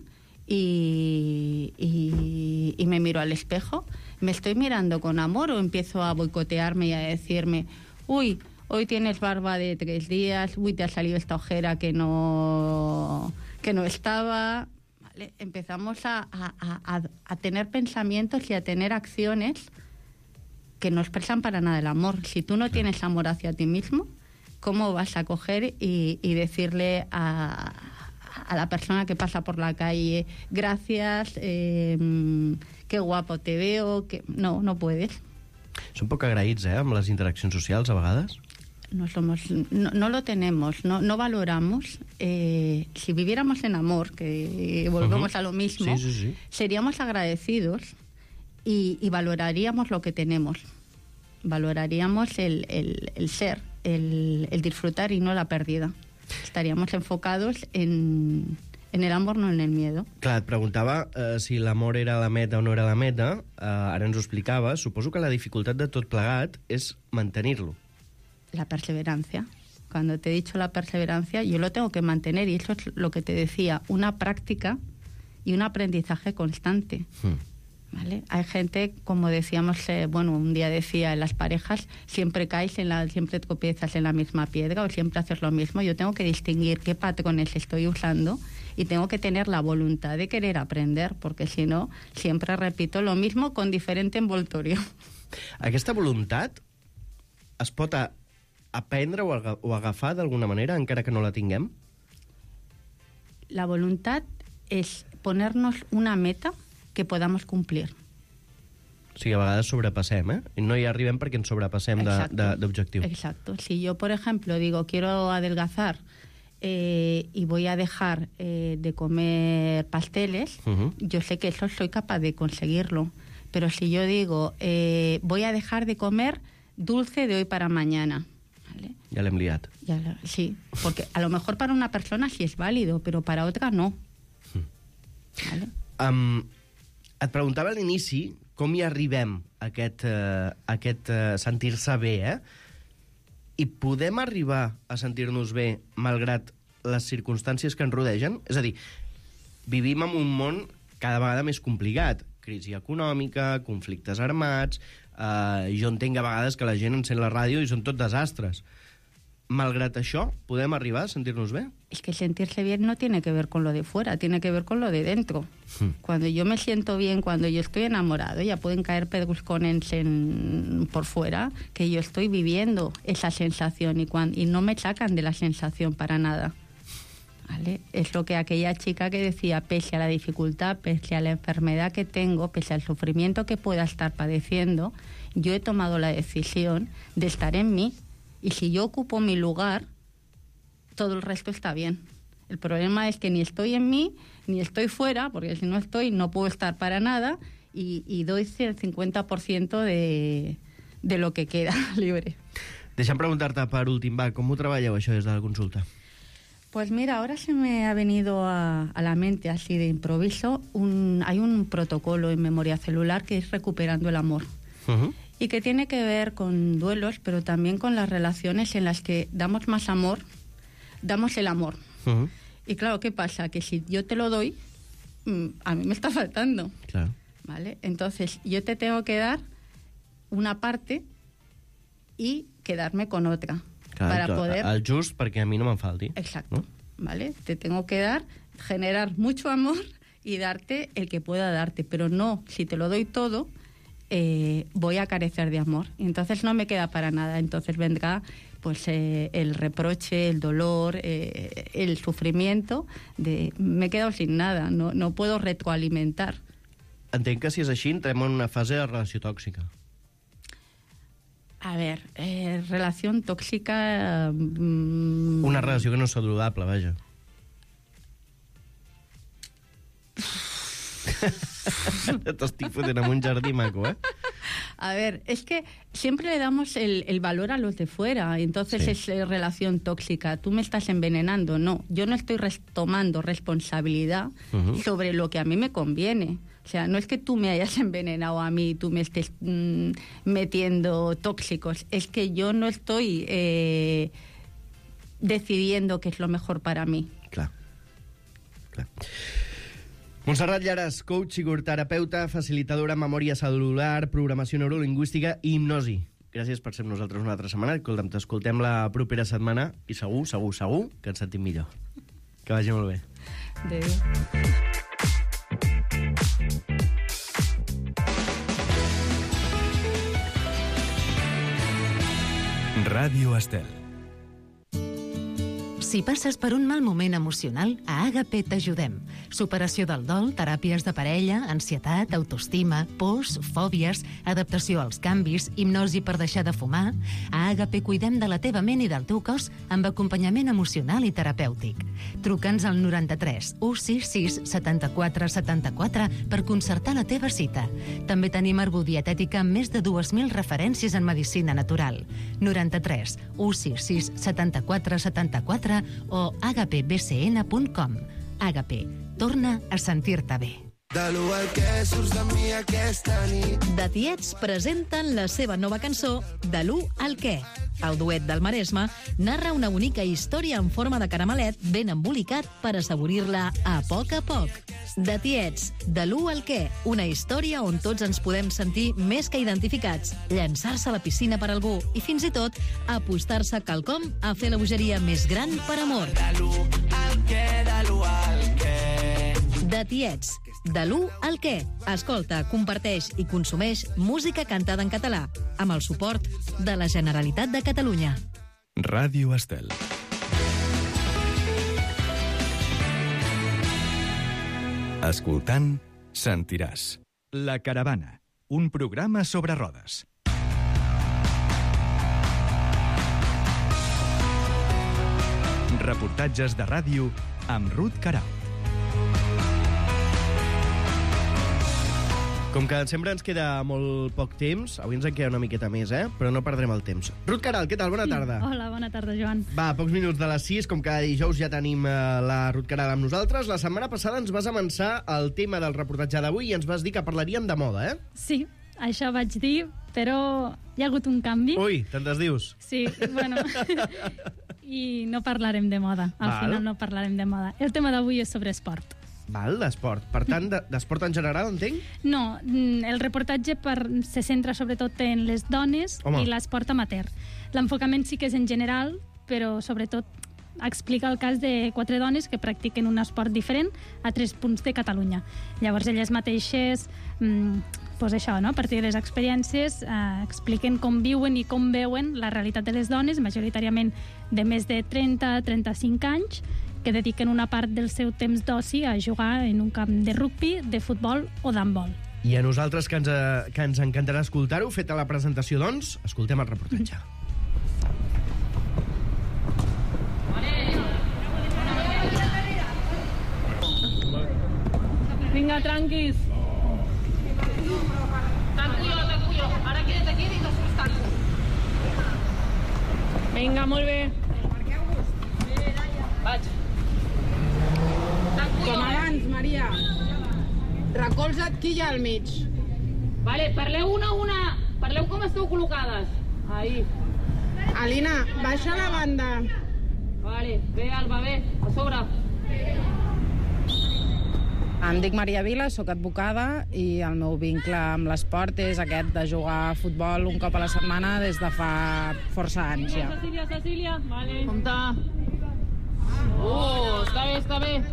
y, y, y me miro al espejo, ¿me estoy mirando con amor o empiezo a boicotearme y a decirme, uy, hoy tienes barba de tres días, uy, te ha salido esta ojera que no, que no estaba? ¿Vale? Empezamos a, a, a, a tener pensamientos y a tener acciones que no expresan para nada el amor. Si tú no tienes amor hacia ti mismo, ¿cómo vas a coger y, y decirle a, a la persona que pasa por la calle, gracias, eh, qué guapo te veo? Que... No, no puedes. Són poc agraïts, eh, amb les interaccions socials, a vegades? No, somos, no, no lo tenemos, no, no valoramos. Eh, si viviéramos en amor, que volvemos uh-huh. a lo mismo, sí, sí, sí. seríamos agradecidos y, y valoraríamos lo que tenemos. Valoraríamos el, el, el ser, el, el disfrutar y no la pérdida. Estaríamos enfocados en, en el amor, no en el miedo. Clar, et preguntava eh, si l'amor era la meta o no era la meta. Eh, ara ens ho explicaves. Suposo que la dificultat de tot plegat és mantenir-lo. La perseverancia. Cuando te he dicho la perseverancia, yo lo tengo que mantener, y eso es lo que te decía, una práctica y un aprendizaje constante. Hmm. ¿Vale? Hay gente, como decíamos, eh, bueno, un día decía, en las parejas siempre caes, en la, siempre tropiezas en la misma piedra o siempre haces lo mismo. Yo tengo que distinguir qué patrones estoy usando y tengo que tener la voluntad de querer aprender, porque si no, siempre repito lo mismo con diferente envoltorio. Aquesta voluntat es pot a, aprendre o, aga, o agafar d'alguna manera, encara que no la tinguem? La voluntad es ponernos una meta que podamos cumplir. O sigui, a vegades sobrepassem, eh? I no hi arribem perquè ens sobrepassem d'objectiu. Exacto. Si yo, por ejemplo, digo, quiero adelgazar eh, y voy a dejar eh, de comer pasteles, uh-huh. yo sé que eso soy capaz de conseguirlo. Pero si yo digo, eh, voy a dejar de comer dulce de hoy para mañana, ¿vale? Ja l'hem liat. Ya lo, sí, porque a lo mejor para una persona sí es válido, pero para otra no. ¿Vale? Um, et preguntava a l'inici com hi arribem a aquest, uh, a aquest uh, sentir-se bé, eh? I podem arribar a sentir-nos bé malgrat les circumstàncies que ens rodegen. És a dir, vivim en un món cada vegada més complicat. Crisi econòmica, conflictes armats... Eh, jo entenc a vegades que la gent encén la ràdio i són tot desastres. Malgrat això, ¿podem arribar a sentirnos bien? Es que sentirse bien no tiene que ver con lo de fuera, tiene que ver con lo de dentro. Hmm. Cuando yo me siento bien, cuando yo estoy enamorado, ya pueden caer pedruscones en, por fuera, que yo estoy viviendo esa sensación y, cuando, y no me sacan de la sensación para nada. ¿Vale? Es lo que aquella chica que decía, pese a la dificultad, pese a la enfermedad que tengo, pese al sufrimiento que pueda estar padeciendo, yo he tomado la decisión de estar en mí. Y si yo ocupo mi lugar, todo el resto está bien. El problema es que ni estoy en mí, ni estoy fuera, porque si no estoy, no puedo estar para nada, y, y doy el cincuenta por ciento de, de lo que queda libre. Deixa'm preguntar-te per últim, va, com ho treballeu això des de la consulta? Pues mira, ahora se me ha venido a, a la mente así de improviso, un, hay un protocolo en memoria celular que es Recuperando el Amor. Uh-huh. Y que tiene que ver con duelos, pero también con las relaciones en las que damos más amor, damos el amor. Uh-huh. Y claro, ¿qué pasa? Que si yo te lo doy, a mí me está faltando. Claro. ¿Vale? Entonces, yo te tengo que dar una parte y quedarme con otra. Claro, para poder... el just perquè a mi no me'n falti. Exacto. ¿No? ¿Vale? Te tengo que dar, generar mucho amor y darte el que pueda darte. Pero no, si te lo doy todo... Eh, voy a carecer de amor y entonces no me queda para nada, entonces vendrá pues eh, el reproche, el dolor, eh, el sufrimiento de me he quedado sin nada, no, no puedo retroalimentar. Entenc que si és així entrem en una fase de relació tòxica. A ver, eh, relación tóxica... Mmm... Una relació que no és saludable, vaja. T'estic fotent en un jardí maco, ¿eh? A ver, es que siempre le damos el, el valor a los de fuera, entonces sí. Es eh, relación tóxica. Tú me estás envenenando, no. Yo no estoy res- tomando responsabilidad uh-huh. sobre lo que a mí me conviene. O sea, no es que tú me hayas envenenado a mí y tú me estés mmm, metiendo tóxicos. Es que yo no estoy eh, decidiendo qué es lo mejor para mí. Clar, clar. Montserrat Llaras, coach, psicoterapeuta, facilitadora en memòria celular, programació neurolingüística i hipnosi. Gràcies per ser amb nosaltres una altra setmana. Escolta'm, t'escoltem la propera setmana i segur, segur, segur que ens sentim millor. Que vagi molt bé. Adéu. Ràdio Estel. Si passes per un mal moment emocional, a Agape t'ajudem. Superació del dol, teràpies de parella, ansietat, autoestima, pors, fòbies, adaptació als canvis, hipnosi per deixar de fumar... A Agape cuidem de la teva ment i del teu cos amb acompanyament emocional i terapèutic. Truca'ns al noranta-tres u seixanta-sis setanta-quatre setanta-quatre per concertar la teva cita. També tenim herbodietètica amb més de dues mil referències en medicina natural. noranta-tres u seixanta-sis setanta-quatre setanta-quatre o agape b c n punt com. Agape, torna a sentir-te bé. De l'u al que surts de mi aquesta nit. The Tiets presenten la seva nova cançó De l'u al què. El duet del Maresme narra una bonica història en forma de caramelet ben embolicat per assaborir-la a poc a poc. The Tiets, De l'u al què, una història on tots ens podem sentir més que identificats, llançar-se a la piscina per algú i fins i tot apostar-se quelcom a fer la bogeria més gran per amor. De l'u al què, de l'u al què. The Tiets, De l'u al què. Escolta, comparteix i consumeix música cantada en català, amb el suport de la Generalitat de Catalunya. Ràdio Estel. Escoltant, sentiràs. La Caravana, un programa sobre rodes. Reportatges de ràdio amb Ruth Queralt. Com que sempre ens queda molt poc temps, avui ens en queda una miqueta més, eh? Però no perdrem el temps. Ruth Queralt, què tal? Bona tarda. Hola, bona tarda, Joan. Va, pocs minuts de les sis, com cada dijous ja tenim eh, la Ruth Queralt amb nosaltres. La setmana passada ens vas avançar el tema del reportatge d'avui i ens vas dir que parlaríem de moda, eh? Sí, això vaig dir, però hi ha hagut un canvi. Ui, te'n desdius. Sí, bueno... i no parlarem de moda. Al Val. final no parlarem de moda. El tema d'avui és sobre esport. Val, d'esport. Per tant, de- d'esport en general, entenc? No, mm, el reportatge per, se centra sobretot en les dones Home. i l'esport amateur. L'enfocament sí que és en general, però sobretot explica el cas de quatre dones que practiquen un esport diferent a tres punts de Catalunya. Llavors, elles mateixes, mm, pues això, no? A partir de les experiències, eh, expliquen com viuen i com veuen la realitat de les dones, majoritàriament de més de trenta a trenta-cinc anys, que dediquen una part del seu temps d'oci a jugar en un camp de rugbi, de futbol o d'handbol. I a nosaltres, que ens, eh, que ens encantarà escoltar-ho, feta la presentació, doncs, escoltem el reportatge. Vinga, tranquis. Tranquilo, tranquilo. Ara queda't aquí i t'assustant. Vinga, molt bé. Vaig. Com abans, Maria. Recolza't aquí ja al mig. Vale, parleu una a una. Parleu com esteu col·locades. Ahí. Alina, baixa la banda. Vale, bé, Alba, bé. A sobre. Em dic Maria Vila, sóc advocada i el meu vincle amb l'esport és aquest de jugar a futbol un cop a la setmana des de fa força anys ja. Cecília, Cecília. Vale. Compte. Oh, està bé, està bé.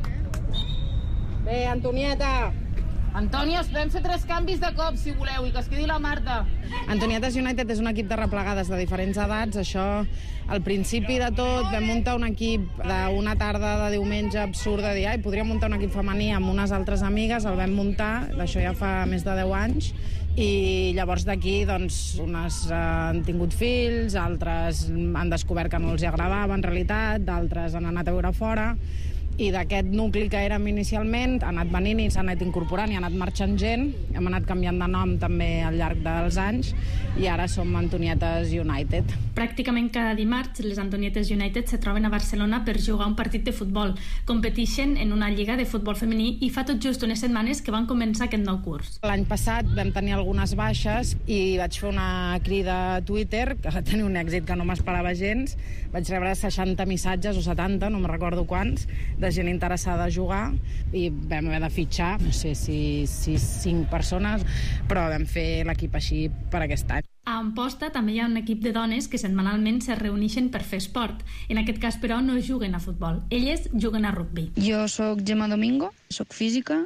Bé, Antonieta. Antònia, es podem fer tres canvis de cop, si voleu, i que es quedi la Marta. Antonietes United és un equip de replegades de diferents edats. Això, al principi de tot, vam muntar un equip d'una tarda de diumenge absurda, de dir, ai, podríem muntar un equip femení amb unes altres amigues, el vam muntar, d'això ja fa més de deu anys, i llavors d'aquí, doncs, unes eh, han tingut fills, altres han descobert que no els hi agradava, en realitat, d'altres han anat a veure fora, i d'aquest nucli que érem inicialment ha anat venint i s'ha anat incorporant i ha anat marxant gent, hem anat canviant de nom també al llarg dels anys i ara som Antonietes United. Pràcticament cada dimarts les Antonietes United se troben a Barcelona per jugar un partit de futbol. Competeixen en una lliga de futbol femení i fa tot just unes setmanes que van començar aquest nou curs. L'any passat vam tenir algunes baixes i vaig fer una crida a Twitter que va tenir un èxit que no m'esperava gens. Vaig rebre seixanta missatges o setanta, no me recordo quants, de gent interessada a jugar i vam haver de fitxar, no sé si, si cinc persones, però vam fer l'equip així per aquest any. A Amposta també hi ha un equip de dones que setmanalment se reuneixen per fer esport. En aquest cas, però, no juguen a futbol. Elles juguen a rugbi. Jo sóc Gemma Domingo, sóc física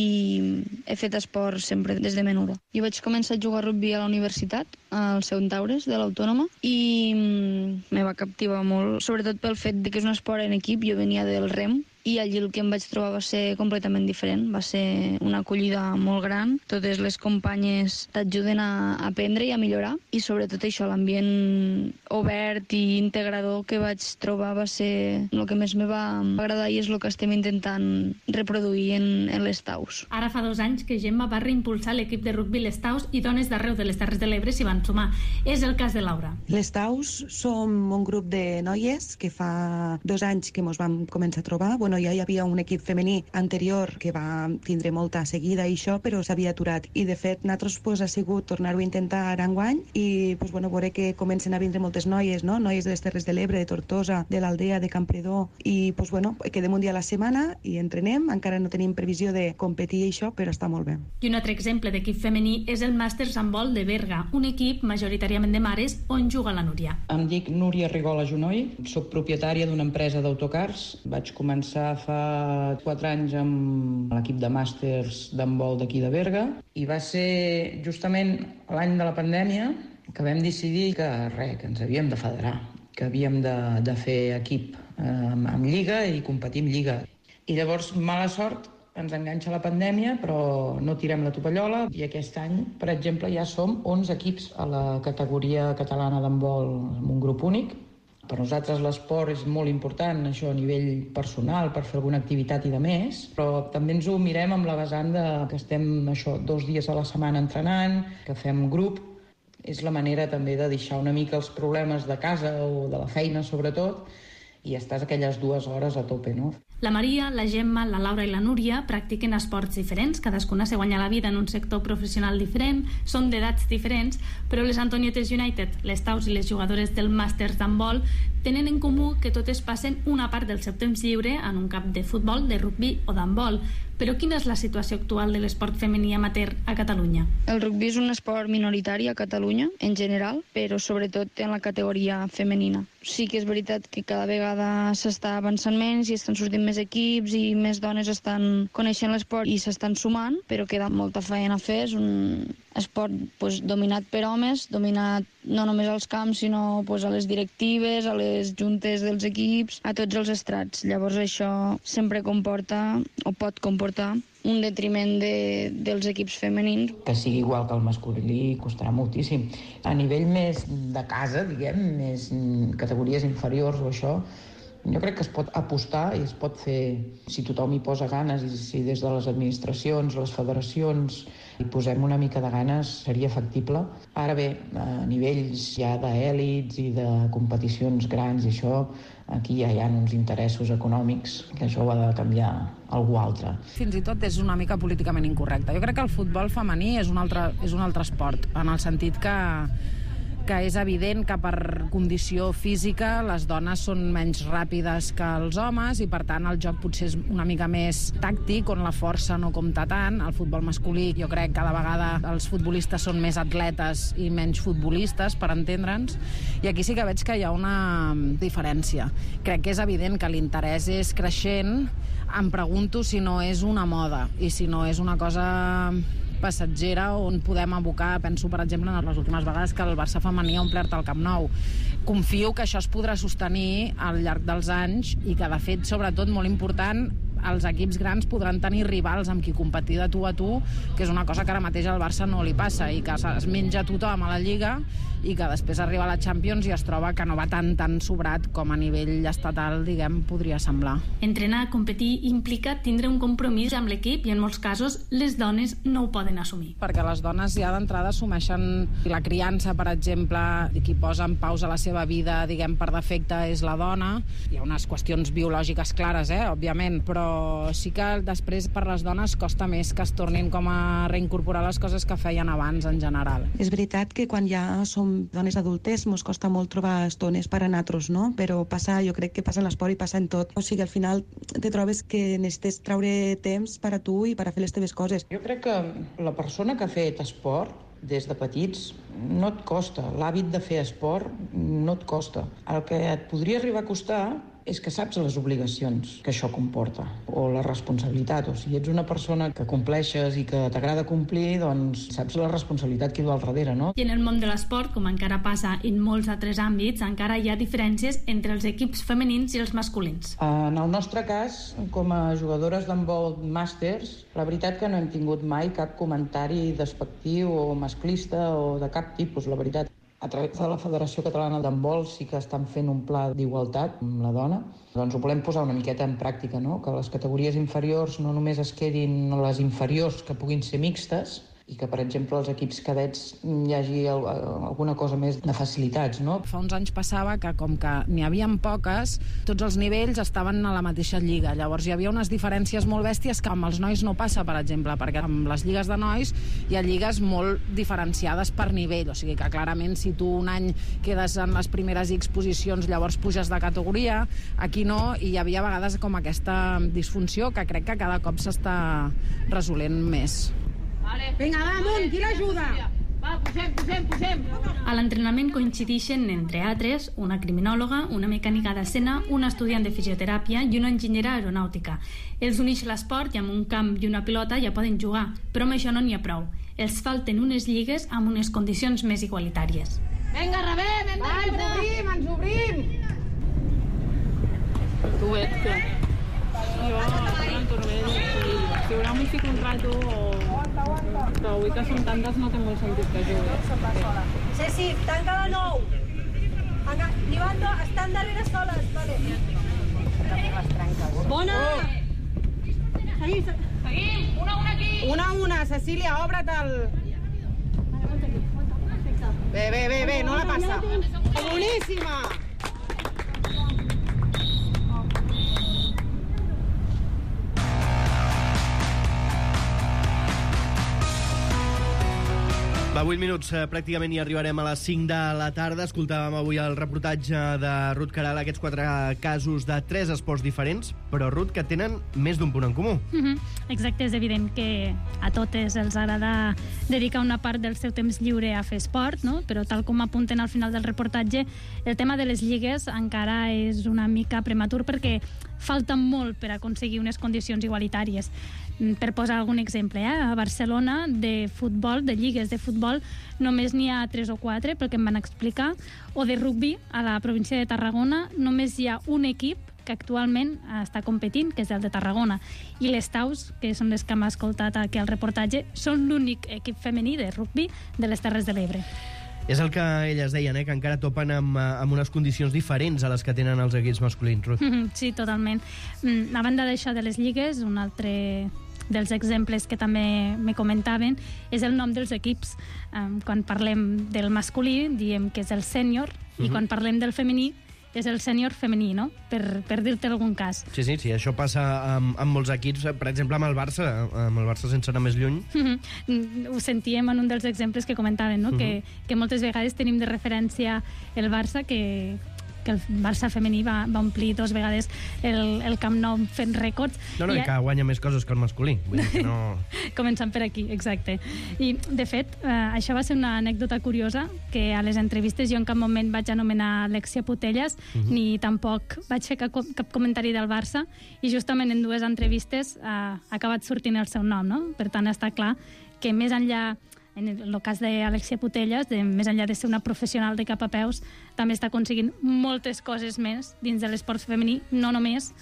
i he fet esport sempre des de menuda. Jo vaig començar a jugar a rugbi a la universitat, al Centaures, de l'Autònoma, i me va captivar molt, sobretot pel fet de que és un esport en equip. Jo venia del rem, i allí el que em vaig trobar va ser completament diferent. Va ser una acollida molt gran. Totes les companyes t'ajuden a aprendre i a millorar. I sobretot això, l'ambient obert i integrador que vaig trobar va ser el que més me va agradar i és el que estem intentant reproduir en, en les Taus. Ara fa dos anys que Gemma va reimpulsar l'equip de rugbi Les Taus i dones d'arreu de les Terres de l'Ebre s'hi van sumar. És el cas de Laura. Les Taus som un grup de noies que fa dos anys que ens vam començar a trobar. Bueno, ja hi havia un equip femení anterior que va tindre molta seguida i això, però s'havia aturat. I, de fet, nosaltres pues, ha sigut tornar-ho a intentar ara enguany i pues, bueno, veure que comencen a vindre moltes noies, no? Noies de les Terres de l'Ebre, de Tortosa, de l'Aldea, de Campredó, i pues, bueno, quedem un dia a la setmana i entrenem. Encara no tenim previsió de competir i això, però està molt bé. I un altre exemple d'equip femení és el Màsters Handbol de Berga, un equip majoritàriament de mares on juga la Núria. Em dic Núria Rigola Junoy, soc propietària d'una empresa d'autocars. Vaig començar fa quatre anys amb l'equip de màsters d'handbol d'aquí de Berga i va ser justament l'any de la pandèmia que vam decidir que res, que ens havíem de federar, que havíem de, de fer equip eh, amb, amb lliga i competir amb lliga. I llavors, mala sort, ens enganxa la pandèmia, però no tirem la tovallola i aquest any, per exemple, ja som onze equips a la categoria catalana d'handbol amb un grup únic. Per nosaltres l'esport és molt important, això a nivell personal, per fer alguna activitat i de més, però també ens ho mirem amb la vessant de que estem això dos dies a la setmana entrenant, que fem grup. És la manera també de deixar una mica els problemes de casa o de la feina, sobretot, i estàs aquelles dues hores a tope, no? La Maria, la Gemma, la Laura i la Núria practiquen esports diferents, cadascuna se guanya la vida en un sector professional diferent, són d'edats diferents, però les Antonietes United, les Taus i les jugadores del Màsters d'handbol tenen en comú que totes passen una part del seu temps lliure en un camp de futbol, de rugbi o d'handbol. Però quina és la situació actual de l'esport femení amateur a Catalunya? El rugbi és un esport minoritari a Catalunya, en general, però sobretot en la categoria femenina. Sí que és veritat que cada vegada s'està avançant menys i estan sortint més equips i més dones estan coneixent l'esport i s'estan sumant, però queda molta feina a fer. És un esport pues, dominat per homes, dominat no només als camps, sinó pues, a les directives, a les juntes dels equips, a tots els estrats. Llavors això sempre comporta, o pot comportar, un detriment de, dels equips femenins. Que sigui igual que el masculí costarà moltíssim. A nivell més de casa, diguem, més categories inferiors o això, jo crec que es pot apostar i es pot fer, si tothom hi posa ganes, i si des de les administracions, les federacions, hi posem una mica de ganes, seria factible. Ara bé, a nivells ja d'èlits i de competicions grans i això, aquí ja hi ha uns interessos econòmics que això ho ha de canviar algú altre. Fins i tot és una mica políticament incorrecte. Jo crec que el futbol femení és un altre, és un altre esport, en el sentit que que és evident que per condició física les dones són menys ràpides que els homes i per tant el joc potser és una mica més tàctic, on la força no compta tant. El futbol masculí, jo crec que cada vegada els futbolistes són més atletes i menys futbolistes, per entendre'ns, i aquí sí que veig que hi ha una diferència. Crec que és evident que l'interès és creixent. Em pregunto si no és una moda i si no és una cosa passatgera on podem abocar, penso per exemple en les últimes vegades que el Barça femení ha omplert el Camp Nou. Confio que això es podrà sostenir al llarg dels anys i que de fet, sobretot molt important, els equips grans podran tenir rivals amb qui competir de tu a tu, que és una cosa que ara mateix al Barça no li passa, i que es menja tothom a la Lliga i que després arriba a la Champions i es troba que no va tan tan sobrat com a nivell estatal, diguem, podria semblar. Entrenar, competir, implica tindre un compromís amb l'equip i en molts casos les dones no ho poden assumir. Perquè les dones ja d'entrada assumeixen la criança, per exemple, i qui posa en pausa la seva vida, diguem, per defecte és la dona. Hi ha unes qüestions biològiques clares, eh, òbviament, però sí que després per les dones costa més que es tornin com a reincorporar les coses que feien abans en general. És veritat que quan ja som dones adultes mos costa molt trobar estones per a nosaltres, no? Però passa, jo crec que passa en l'esport i passa en tot. O sigui, al final te trobes que necessites treure temps per a tu i per a fer les teves coses. Jo crec que la persona que ha fet esport des de petits no et costa. L'hàbit de fer esport no et costa. El que et podria arribar a costar és que saps les obligacions que això comporta, o la responsabilitat. O si ets una persona que compleixes i que t'agrada complir, doncs saps la responsabilitat que hi du al darrere, no? I en el món de l'esport, com encara passa en molts altres àmbits, encara hi ha diferències entre els equips femenins i els masculins. En el nostre cas, com a jugadores d'handbol màsters, la veritat que no hem tingut mai cap comentari despectiu o masclista o de cap tipus, la veritat. A través de la Federació Catalana d'Handbol sí que estan fent un pla d'igualtat amb la dona. Doncs ho volem posar una miqueta en pràctica, no? Que les categories inferiors no només es quedin les inferiors que puguin ser mixtes, i que, per exemple, als equips cadets hi hagi alguna cosa més de facilitats, no? Fa uns anys passava que, com que n'hi havia poques, tots els nivells estaven a la mateixa lliga. Llavors hi havia unes diferències molt bèsties que amb els nois no passa, per exemple, perquè amb les lligues de nois hi ha lligues molt diferenciades per nivell. O sigui que, clarament, si tu un any quedes en les primeres X posicions, llavors puges de categoria, aquí no, i hi havia a vegades com aquesta disfunció que crec que cada cop s'està resolent més. Vale. Vinga, va, amunt, qui l'ajuda? Va, posem, posem, posem. A l'entrenament coincideixen, entre altres, una criminòloga, una mecànica d'escena, una estudiant de fisioteràpia i una enginyera aeronàutica. Els uneix l'esport i amb un camp i una pilota ja poden jugar, però amb això no n'hi ha prou. Els falten unes lligues amb unes condicions més igualitàries. Vinga, rebem, hem de ens obrim, ens obrim. Tu ets que... Jo, en Torbell, si haurà un contrato o... Però avui que són tantes no té molt sentit que jugui. Ceci, tanca de nou. Livando, estan darrere soles, vale. Bona! Seguim, seguim, una a una aquí. Una a una, Cecília, obre't el... Bé, bé, bé, bé, no la passa. Boníssima! Hola, vuit minuts, eh, pràcticament hi arribarem a les cinc de la tarda. Escoltàvem avui el reportatge de Ruth Caral, aquests quatre casos de tres esports diferents, però, Ruth, que tenen més d'un punt en comú. Mm-hmm. Exacte, és evident que a totes els agrada dedicar una part del seu temps lliure a fer esport, no? Però tal com apunten al final del reportatge, el tema de les lligues encara és una mica prematur perquè falta molt per aconseguir unes condicions igualitàries. Per posar algun exemple, eh? A Barcelona, de futbol, de lligues de futbol, només n'hi ha tres o quatre, pel que em van explicar, o de rugbi, a la província de Tarragona, només hi ha un equip que actualment està competint, que és el de Tarragona. I les Taus, que són les que hem escoltat aquí al reportatge, són l'únic equip femení de rugbi de les Terres de l'Ebre. És el que elles deien, eh? Que encara topen amb, amb unes condicions diferents a les que tenen els equips masculins, Ruth. Sí, totalment. A banda d'això de les lligues, un altre dels exemples que també me comentaven és el nom dels equips. Quan parlem del masculí, diem que és el sènior, i quan parlem del femení, és el sènior femení, no? Per, per dir-te algun cas. Sí, sí, sí, això passa amb, amb molts equips, per exemple amb el Barça, amb el Barça sense anar més lluny. Ho sentíem en un dels exemples que comentaven, no? Uh-huh. que, que moltes vegades tenim de referència el Barça, que, que el Barça femení va, va omplir dos vegades el, el Camp Nou fent rècords. No, no, i, i que guanya més coses que el masculí. Vull dir que no... Començant per aquí, exacte. I, de fet, eh, això va ser una anècdota curiosa, que a les entrevistes jo en cap moment vaig anomenar Alexia Putellas, uh-huh. ni tampoc vaig fer cap, cap comentari del Barça, i justament en dues entrevistes eh, ha acabat sortint el seu nom, no? Per tant, està clar que més enllà, en el cas d'Alexia Putellas, de, més enllà de ser una professional de cap a peus, també està aconseguint moltes coses més dins de l'esport femení, no només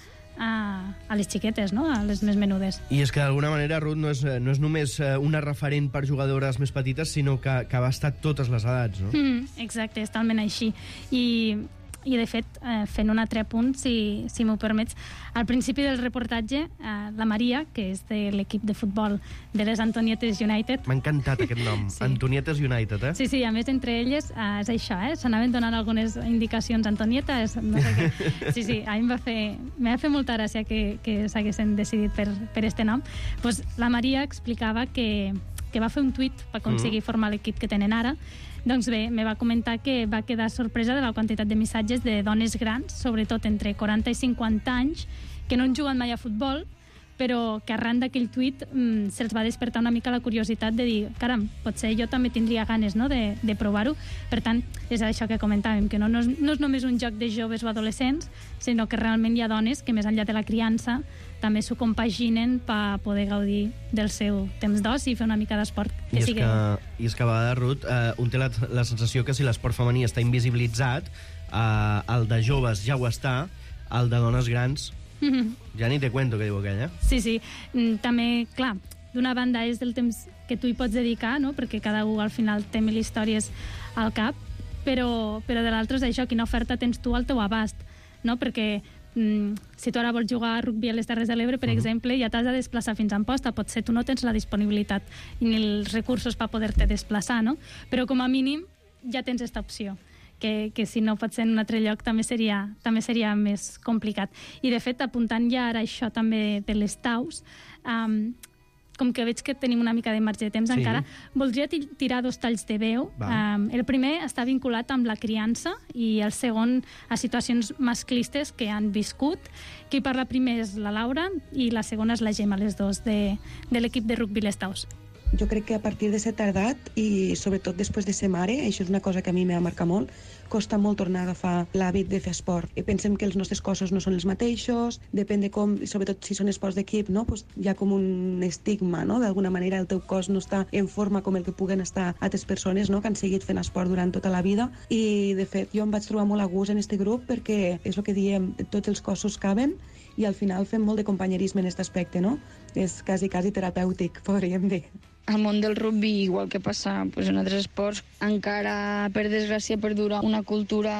a, a les xiquetes, no? A les més menudes. I és que d'alguna manera, Ruth, no és, no és només una referent per jugadores més petites, sinó que, que va estar a totes les edats, no? Mm, exacte, és talment així. I... I, de fet, eh, fent un altre punt, si, si m'ho permets, al principi del reportatge, eh, la Maria, que és de l'equip de futbol de les Antonietes United... M'ha encantat aquest nom, sí. Antonietes United, eh? Sí, sí, a més, entre elles, eh, és això, eh? S'anaven donant algunes indicacions, Antonietes, no sé què. Sí, sí, a mi em va fer, m'ha fet molta gràcia que, que s'haguessin decidit per, per este nom. Pues, la Maria explicava que, que va fer un tuit per aconseguir mm. formar l'equip que tenen ara. Doncs bé, me va comentar que va quedar sorpresa de la quantitat de missatges de dones grans, sobretot entre quaranta i cinquanta anys, que no han jugat mai a futbol, però que arran d'aquell tuit mmm, se'ls va despertar una mica la curiositat de dir, caram, potser jo també tindria ganes, no?, de, de provar-ho. Per tant, és això que comentàvem, que no, no, és, no és només un joc de joves o adolescents, sinó que realment hi ha dones que més enllà de la criança també s'ho compaginen per poder gaudir del seu temps d'oci i fer una mica d'esport. I, és que, I és que a vegades, Ruth, eh, un té la, la sensació que si l'esport femení està invisibilitzat, eh, el de joves ja ho està, el de dones grans mm-hmm. ja ni te cuento, que diu aquell, eh? Sí, sí. També, clar, d'una banda és del temps que tu hi pots dedicar, no?, perquè cada un al final té mil històries al cap, però, però de l'altre és això, quina oferta tens tu al teu abast, no?, perquè mm, si tu ara vols jugar a rugby a les Terres de l'Ebre, per uh-huh. exemple, ja t'has de desplaçar fins a Amposta, potser tu no tens la disponibilitat ni els recursos per poder-te desplaçar, no?, però com a mínim ja tens aquesta opció. Que, que si no pot ser en un altre lloc també seria, també seria més complicat. I, de fet, apuntant ja ara això també de les Taus, um, com que veig que tenim una mica de marge de temps sí. encara, voldria tirar dos talls de veu. Um, el primer està vinculat amb la criança i el segon a situacions masclistes que han viscut. Qui parla primer és la Laura i la segona és la Gemma, les dos de, de l'equip de rugby Les Taus. Jo crec que a partir de certa edat i sobretot després de ser mare, això és una cosa que a mi m'ha marcat molt, costa molt tornar a agafar l'hàbit de fer esport. I pensem que els nostres cossos no són els mateixos, depèn de com, sobretot si són esports d'equip, no? Pues hi ha com un estigma, no? D'alguna manera el teu cos no està en forma com el que puguen estar altres persones, no?, que han seguit fent esport durant tota la vida. I, de fet, jo em vaig trobar molt a gust en este grup perquè és el que diem, tots els cossos caben i al final fem molt de companyerisme en aquest aspecte, no? És quasi, quasi terapèutic, podríem dir. Al món del rugby, igual que passa pues, en altres esports, encara, per desgràcia, perdura una cultura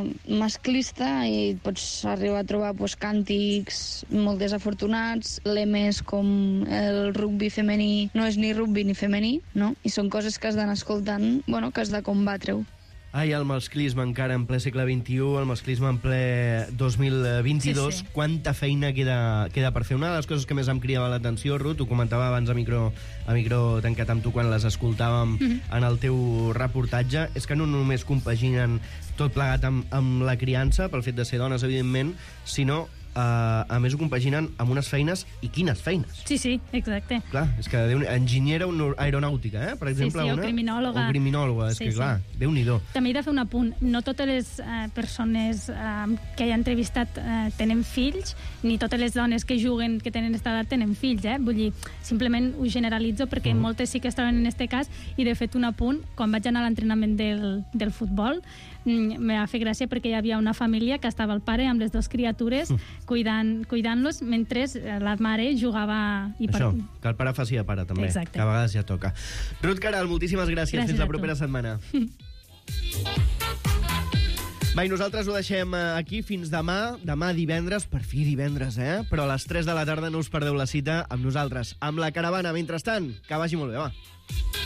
masclista i pots arribar a trobar pues, càntics molt desafortunats, lemes com el rugby femení no és ni rugby ni femení, no? I són coses que has d'anar escoltant, bueno, que has de combatre-ho. Ai, el masclisme encara en ple segle vint-i-u, el masclisme en ple dos mil vint-i-dos, sí, sí. Quanta feina queda, queda per fer. Una de les coses que més em cridava l'atenció, Ruth, ho comentava abans a micro, a micro tancat amb tu quan les escoltàvem mm-hmm. en el teu reportatge, és que no només compaginen tot plegat amb, amb la criança, pel fet de ser dones, evidentment, sinó Uh, a més ho compaginen amb unes feines, i quines feines. Sí, sí, exacte. Clar, és que Déu, enginyera aeronàutica, eh? Per exemple, sí, sí, o una, criminòloga. O criminòloga, és sí, que sí. clar, Déu-n'hi-do. També he de fer un apunt. No totes les uh, persones uh, que he entrevistat uh, tenen fills, ni totes les dones que juguen, que tenen aquesta edat, tenen fills, eh? Vull dir, simplement ho generalitzo perquè uh-huh. moltes sí que es troben en aquest cas, i de fet un apunt, quan vaig anar a l'entrenament del, del futbol, me va fer gràcia perquè hi havia una família que estava el pare amb les dues criatures cuidant, cuidant-los mentre la mare jugava... I Això, per... que el pare faci de pare, també. Exacte. Que a vegades ja toca. Ruth Caral, moltíssimes gràcies. Gràcies Fins la a tu. propera setmana. Va, i nosaltres ho deixem aquí fins demà. Demà divendres, per fi divendres, eh? Però a les tres de la tarda no us perdeu la cita amb nosaltres, amb la caravana. Mentrestant, que vagi molt bé, va.